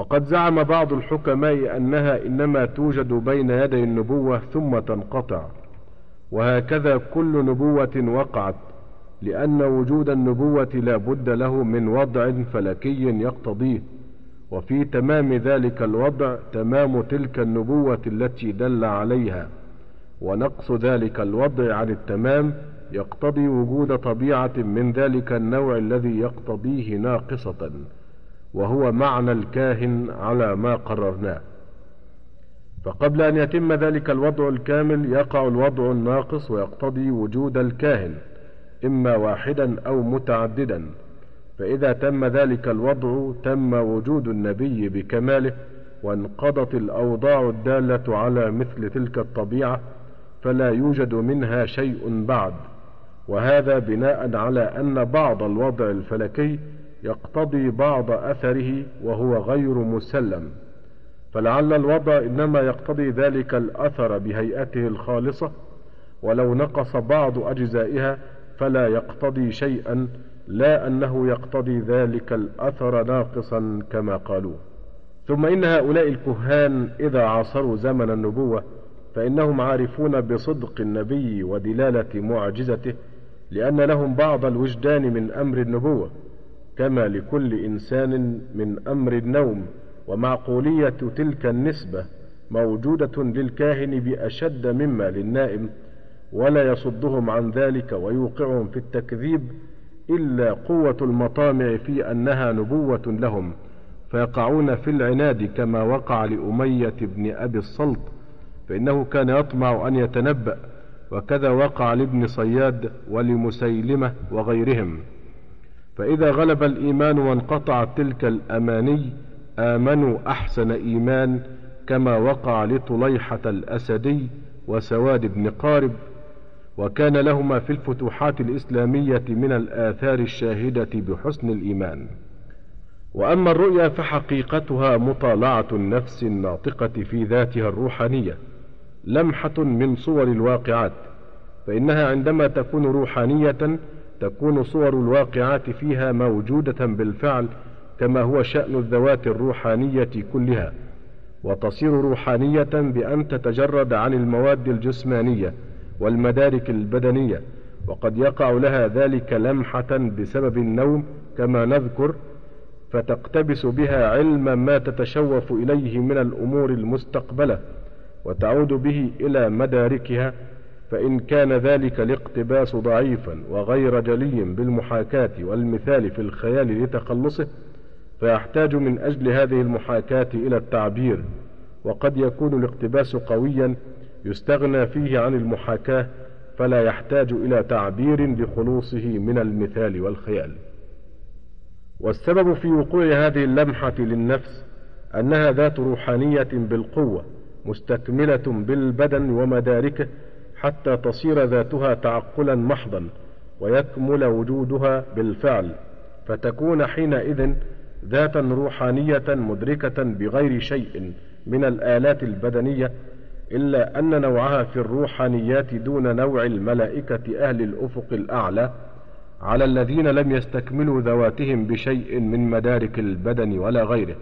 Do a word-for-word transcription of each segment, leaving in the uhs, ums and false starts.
وقد زعم بعض الحكماء أنها إنما توجد بين يدي النبوة ثم تنقطع، وهكذا كل نبوة وقعت، لأن وجود النبوة لا بد له من وضع فلكي يقتضيه، وفي تمام ذلك الوضع تمام تلك النبوة التي دل عليها، ونقص ذلك الوضع عن التمام يقتضي وجود طبيعة من ذلك النوع الذي يقتضيه ناقصة، وهو معنى الكاهن على ما قررناه. فقبل أن يتم ذلك الوضع الكامل يقع الوضع الناقص ويقتضي وجود الكاهن، إما واحدا أو متعددا، فإذا تم ذلك الوضع تم وجود النبي بكماله، وانقضت الأوضاع الدالة على مثل تلك الطبيعة، فلا يوجد منها شيء بعد، وهذا بناء على أن بعض الوضع الفلكي يقتضي بعض أثره وهو غير مسلم، فلعل الوضع إنما يقتضي ذلك الأثر بهيئته الخالصة، ولو نقص بعض أجزائها فلا يقتضي شيئا، لا أنه يقتضي ذلك الأثر ناقصا كما قالوا. ثم إن هؤلاء الكهان إذا عاصروا زمن النبوة فإنهم عارفون بصدق النبي ودلالة معجزته، لأن لهم بعض الوجدان من أمر النبوة، كما لكل إنسان من أمر النوم، ومعقولية تلك النسبة موجودة للكاهن بأشد مما للنائم، ولا يصدهم عن ذلك ويوقعهم في التكذيب إلا قوة المطامع في أنها نبوة لهم، فيقعون في العناد كما وقع لأمية بن أبي الصلت، فإنه كان يطمع أن يتنبأ، وكذا وقع لابن صياد ولمسيلمة وغيرهم. فإذا غلب الإيمان وانقطعت تلك الأماني آمنوا أحسن إيمان، كما وقع لطليحة الأسدي وسواد بن قارب، وكان لهما في الفتوحات الإسلامية من الآثار الشاهدة بحسن الإيمان. وأما الرؤيا فحقيقتها مطالعة النفس الناطقة في ذاتها الروحانية، لمحة من صور الواقعات، فإنها عندما تكون روحانية تكون صور الواقعات فيها موجودة بالفعل، كما هو شأن الذوات الروحانية كلها، وتصير روحانية بأن تتجرد عن المواد الجسمانية والمدارك البدنية، وقد يقع لها ذلك لمحة بسبب النوم كما نذكر، فتقتبس بها علم ما تتشوف إليه من الأمور المستقبلة، وتعود به إلى مداركها، فإن كان ذلك الاقتباس ضعيفا وغير جلي بالمحاكاة والمثال في الخيال لتخلصه، فيحتاج من أجل هذه المحاكاة إلى التعبير، وقد يكون الاقتباس قويا يستغنى فيه عن المحاكاة، فلا يحتاج إلى تعبير لخلوصه من المثال والخيال. والسبب في وقوع هذه اللمحة للنفس أنها ذات روحانية بالقوة مستكملة بالبدن ومداركه، حتى تصير ذاتها تعقلا محضا، ويكمل وجودها بالفعل، فتكون حينئذ ذاتا روحانية مدركة بغير شيء من الآلات البدنية، إلا أن نوعها في الروحانيات دون نوع الملائكة أهل الأفق الأعلى، على الذين لم يستكملوا ذواتهم بشيء من مدارك البدن ولا غيره.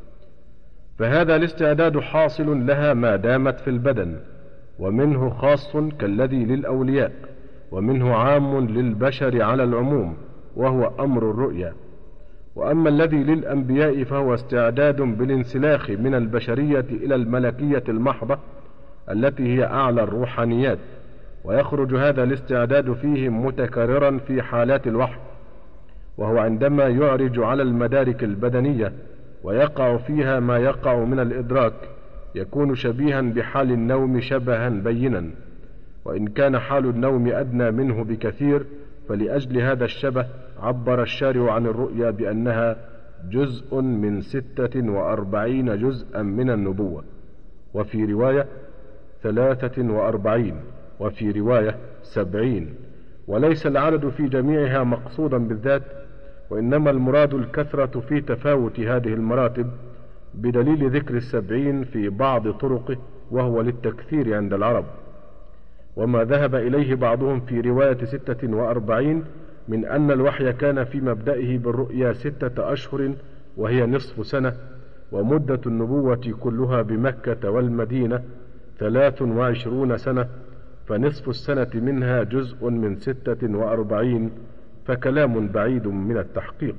فهذا الاستعداد حاصل لها ما دامت في البدن، ومنه خاص كالذي للأولياء، ومنه عام للبشر على العموم، وهو أمر الرؤيا. وأما الذي للأنبياء فهو استعداد بالانسلاخ من البشرية إلى الملكية المحضة التي هي أعلى الروحانيات، ويخرج هذا الاستعداد فيهم متكررا في حالات الوحي، وهو عندما يعرج على المدارك البدنية ويقع فيها ما يقع من الإدراك، يكون شبيها بحال النوم شبها بينا، وإن كان حال النوم أدنى منه بكثير، فلأجل هذا الشبه عبر الشارع عن الرؤيا بأنها جزء من ستة وأربعين جزءا من النبوة، وفي رواية ثلاثة وأربعين، وفي رواية سبعين، وليس العدد في جميعها مقصودا بالذات، وإنما المراد الكثرة في تفاوت هذه المراتب، بدليل ذكر السبعين في بعض طرقه وهو للتكثير عند العرب. وما ذهب إليه بعضهم في رواية ستة وأربعين من أن الوحي كان في مبدئه بالرؤيا ستة أشهر وهي نصف سنة، ومدة النبوة كلها بمكة والمدينة ثلاث وعشرون سنة، فنصف السنة منها جزء من ستة وأربعين، فكلام بعيد من التحقيق،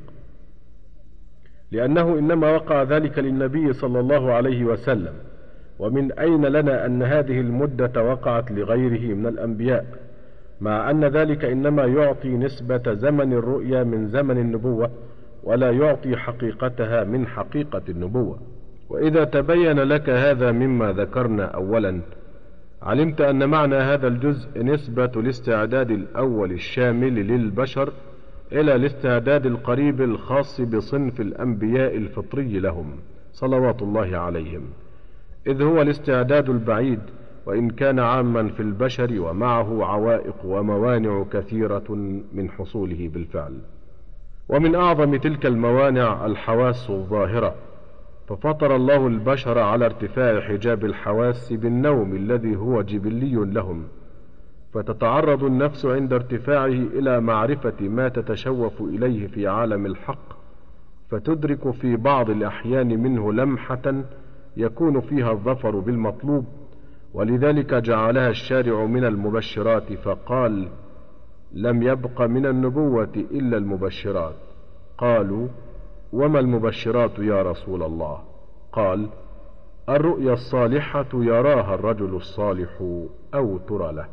لأنه إنما وقع ذلك للنبي صلى الله عليه وسلم، ومن أين لنا أن هذه المدة وقعت لغيره من الأنبياء، مع أن ذلك إنما يعطي نسبة زمن الرؤيا من زمن النبوة، ولا يعطي حقيقتها من حقيقة النبوة. وإذا تبين لك هذا مما ذكرنا أولا، علمت أن معنى هذا الجزء نسبة الاستعداد الأول الشامل للبشر إلى الاستعداد القريب الخاص بصنف الأنبياء الفطري لهم صلوات الله عليهم، إذ هو الاستعداد البعيد وإن كان عاما في البشر، ومعه عوائق وموانع كثيرة من حصوله بالفعل. ومن أعظم تلك الموانع الحواس الظاهرة، ففطر الله البشر على ارتفاع حجاب الحواس بالنوم الذي هو جبلي لهم، فتتعرض النفس عند ارتفاعه إلى معرفة ما تتشوف إليه في عالم الحق، فتدرك في بعض الأحيان منه لمحة يكون فيها الظفر بالمطلوب، ولذلك جعلها الشارع من المبشرات، فقال: لم يبق من النبوة إلا المبشرات. قالوا: وما المبشرات يا رسول الله؟ قال: الرؤيا الصالحة يراها الرجل الصالح أو ترى له.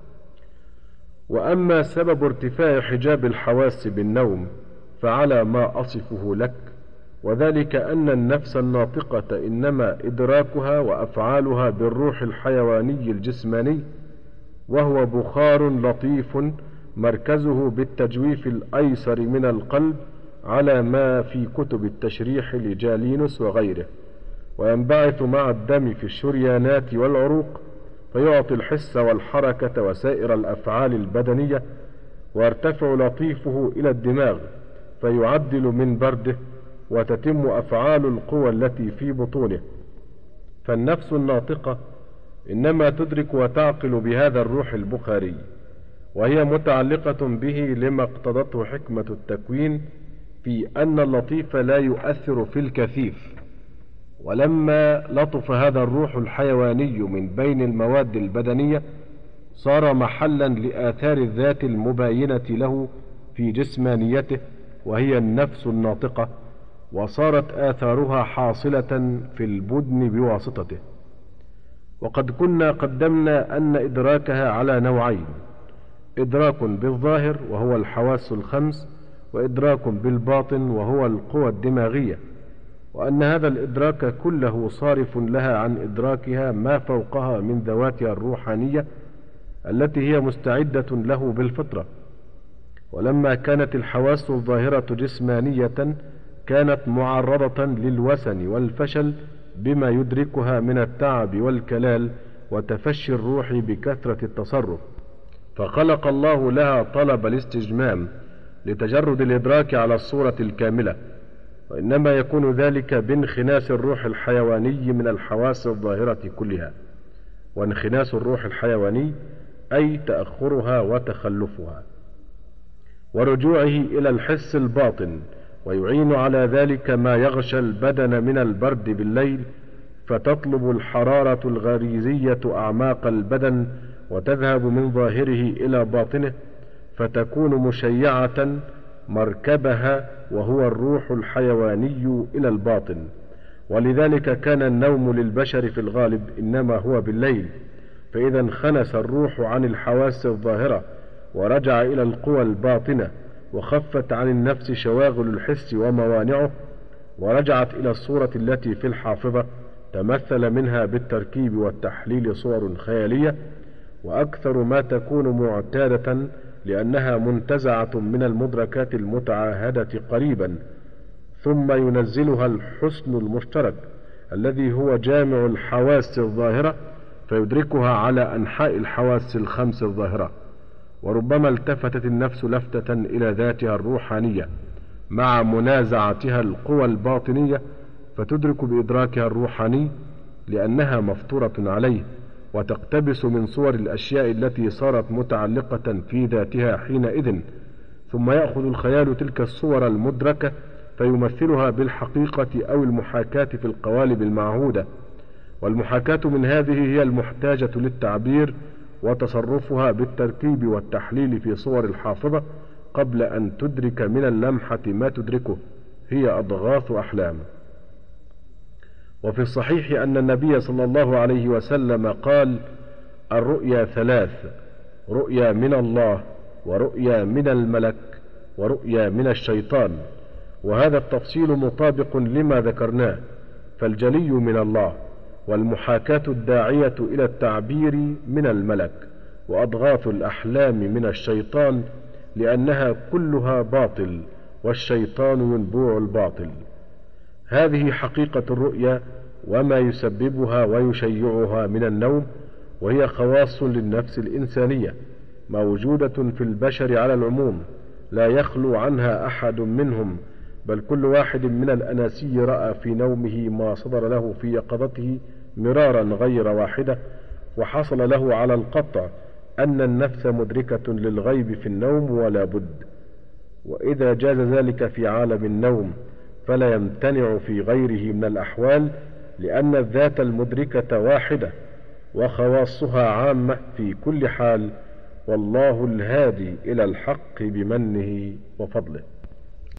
وأما سبب ارتفاع حجاب الحواس بالنوم فعلى ما أصفه لك، وذلك أن النفس الناطقة إنما إدراكها وأفعالها بالروح الحيواني الجسماني، وهو بخار لطيف مركزه بالتجويف الأيسر من القلب، على ما في كتب التشريح لجالينوس وغيره، وينبعث مع الدم في الشريانات والعروق، فيعطي الحس والحركة وسائر الأفعال البدنية، ويرتفع لطيفه إلى الدماغ فيعدل من برده، وتتم أفعال القوى التي في بطونه. فالنفس الناطقة إنما تدرك وتعقل بهذا الروح البخاري، وهي متعلقة به لما اقتضته حكمة التكوين في أن اللطيف لا يؤثر في الكثيف. ولما لطف هذا الروح الحيواني من بين المواد البدنية، صار محلا لآثار الذات المباينة له في جسمانيته، وهي النفس الناطقة، وصارت آثارها حاصلة في البدن بواسطته. وقد كنا قدمنا أن إدراكها على نوعين: إدراك بالظاهر وهو الحواس الخمس، وإدراك بالباطن وهو القوى الدماغية، وأن هذا الإدراك كله صارف لها عن إدراكها ما فوقها من ذواتها الروحانية التي هي مستعدة له بالفطرة. ولما كانت الحواس الظاهرة جسمانية، كانت معرضة للوسن والفشل بما يدركها من التعب والكلال وتفشي الروح بكثرة التصرف، فخلق الله لها طلب الاستجمام لتجرد الإدراك على الصورة الكاملة، وإنما يكون ذلك بانخناس الروح الحيواني من الحواس الظاهرة كلها. وانخناس الروح الحيواني أي تأخرها وتخلفها، ورجوعه إلى الحس الباطن، ويعين على ذلك ما يغشى البدن من البرد بالليل، فتطلب الحرارة الغريزية أعماق البدن وتذهب من ظاهره إلى باطنه، فتكون مشيعة مركبها وهو الروح الحيواني إلى الباطن. ولذلك كان النوم للبشر في الغالب إنما هو بالليل، فإذا انخنس الروح عن الحواس الظاهرة ورجع إلى القوى الباطنة، وخفت عن النفس شواغل الحس وموانعه، ورجعت إلى الصورة التي في الحافظة، تمثل منها بالتركيب والتحليل صور خيالية، وأكثر ما تكون معتادة لأنها منتزعة من المدركات المتعاهدة قريبا، ثم ينزلها الحسن المشترك الذي هو جامع الحواس الظاهرة، فيدركها على أنحاء الحواس الخمس الظاهرة. وربما التفتت النفس لفتة إلى ذاتها الروحانية مع منازعتها القوى الباطنية، فتدرك بإدراكها الروحاني لأنها مفطورة عليه، وتقتبس من صور الأشياء التي صارت متعلقة في ذاتها حينئذ، ثم يأخذ الخيال تلك الصور المدركة فيمثلها بالحقيقة أو المحاكاة في القوالب المعهودة، والمحاكاة من هذه هي المحتاجة للتعبير وتصرفها بالتركيب والتحليل في صور الحافظة قبل أن تدرك من اللمحة ما تدركه، هي أضغاث أحلام. وفي الصحيح أن النبي صلى الله عليه وسلم قال: الرؤيا ثلاث: رؤيا من الله، ورؤيا من الملك، ورؤيا من الشيطان. وهذا التفصيل مطابق لما ذكرناه، فالجلي من الله، والمحاكاة الداعية إلى التعبير من الملك، وأضغاث الأحلام من الشيطان، لأنها كلها باطل، والشيطان ينبوع الباطل. هذه حقيقة الرؤيا وما يسببها ويشيعها من النوم، وهي خواص للنفس الإنسانية موجودة في البشر على العموم، لا يخلو عنها أحد منهم، بل كل واحد من الأناسي رأى في نومه ما صدر له في يقظته مرارا غير واحدة، وحصل له على القطع أن النفس مدركة للغيب في النوم ولا بد. وإذا جاز ذلك في عالم النوم فلا يمتنع في غيره من الأحوال، لأن الذات المدركة واحدة وخواصها عامة في كل حال، والله الهادي إلى الحق بمنه وفضله.